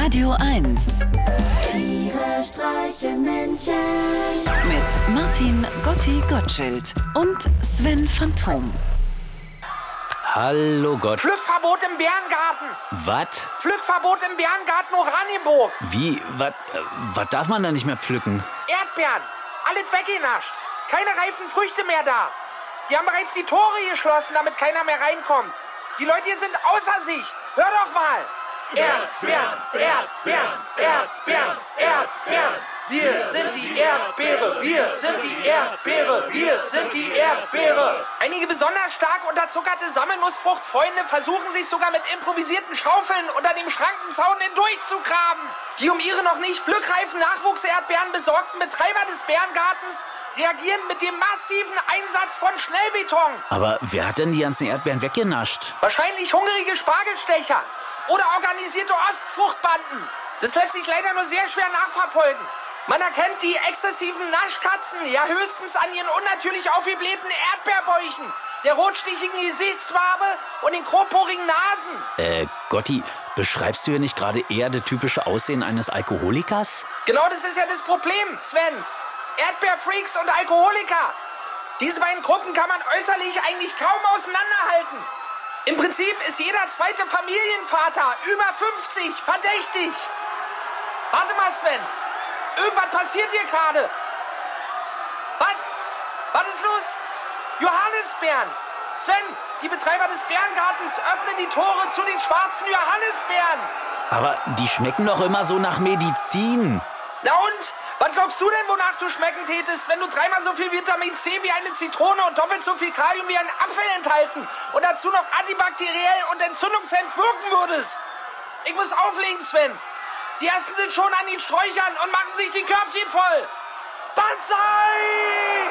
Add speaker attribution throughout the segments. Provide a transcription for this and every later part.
Speaker 1: Radio 1.
Speaker 2: Tiere streichen Menschen.
Speaker 1: Mit Martin Gotti-Gottschild und Sven Phantom.
Speaker 3: Hallo Gott.
Speaker 4: Pflückverbot im Bärengarten.
Speaker 3: Was?
Speaker 4: Pflückverbot im Bärengarten Oranienburg.
Speaker 3: Wie? Was darf man da nicht mehr pflücken?
Speaker 4: Erdbeeren. Alles weggenascht. Keine reifen Früchte mehr da. Die haben bereits die Tore geschlossen, damit keiner mehr reinkommt. Die Leute hier sind außer sich. Hör doch mal. Erdbeeren, Erdbeeren, Erdbeeren, Erdbeeren. Wir sind die Erdbeere, wir sind die Erdbeere, wir sind die Erdbeere. Einige besonders stark unterzuckerte Sammelnussfruchtfreunde versuchen sich sogar mit improvisierten Schaufeln unter dem Schrankenzaun hindurchzugraben. Die um ihre noch nicht pflückreifen Nachwuchserdbeeren besorgten Betreiber des Bärengartens reagieren mit dem massiven Einsatz von Schnellbeton.
Speaker 3: Aber wer hat denn die ganzen Erdbeeren weggenascht?
Speaker 4: Wahrscheinlich hungrige Spargelstecher oder organisierte Ostfruchtbanden. Das lässt sich leider nur sehr schwer nachverfolgen. Man erkennt die exzessiven Naschkatzen ja höchstens an ihren unnatürlich aufgeblähten Erdbeerbäuchen, der rotstichigen Gesichtsfarbe und den grobporigen Nasen.
Speaker 3: Gotti, beschreibst du hier nicht gerade eher das typische Aussehen eines Alkoholikers?
Speaker 4: Genau das ist ja das Problem, Sven. Erdbeerfreaks und Alkoholiker. Diese beiden Gruppen kann man äußerlich eigentlich kaum auseinanderhalten. Im Prinzip ist jeder zweite Familienvater über 50 verdächtig. Warte mal, Sven. Irgendwas passiert hier gerade. Was ist los? Johannisbeeren. Sven, die Betreiber des Bärengartens öffnen die Tore zu den schwarzen Johannisbeeren.
Speaker 3: Aber die schmecken doch immer so nach Medizin.
Speaker 4: Na und? Was glaubst du denn, wonach du schmecken tätest, wenn du dreimal so viel Vitamin C wie eine Zitrone und doppelt so viel Kalium wie ein Apfel enthalten und dazu noch antibakteriell und entzündungshemmend wirken würdest? Ich muss auflegen, Sven. Die ersten sind schon an den Sträuchern und machen sich die Körbchen voll. Banzai!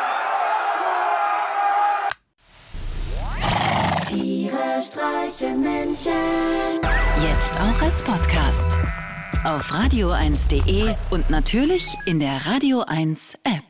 Speaker 2: Tiere streichen Menschen.
Speaker 1: Jetzt auch als Podcast. Auf radio1.de und natürlich in der Radio 1 App.